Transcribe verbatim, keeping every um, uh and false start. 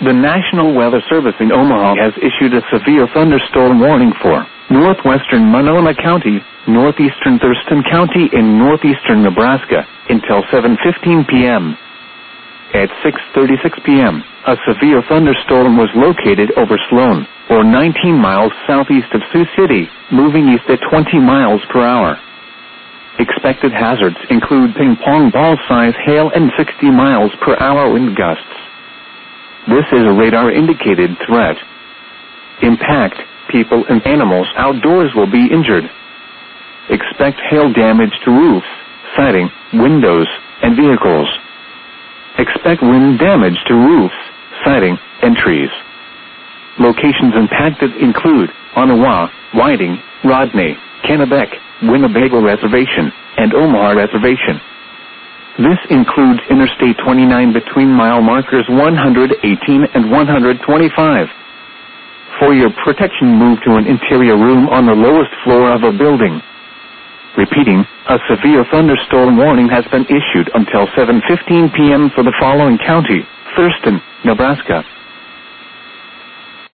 The National Weather Service in Omaha has issued a severe thunderstorm warning for northwestern Monona County, northeastern Thurston County, and northeastern Nebraska until seven fifteen p.m. At six thirty-six p.m., a severe thunderstorm was located over Sloan, or nineteen miles southeast of Sioux City, moving east at twenty miles per hour. Expected hazards include ping-pong ball-size hail and sixty miles per hour wind gusts. This is a radar-indicated threat. Impact, people and animals outdoors will be injured. Expect hail damage to roofs, siding, windows, and vehicles. Expect wind damage to roofs, siding, and trees. Locations impacted include Onawa, Whiting, Rodney, Kennebec, Winnebago Reservation, and Omaha Reservation. This includes Interstate twenty-nine between mile markers one hundred eighteen and one hundred twenty-five. For your protection, move to an interior room on the lowest floor of a building. Repeating, a severe thunderstorm warning has been issued until seven fifteen p.m. for the following county: Thurston, Nebraska,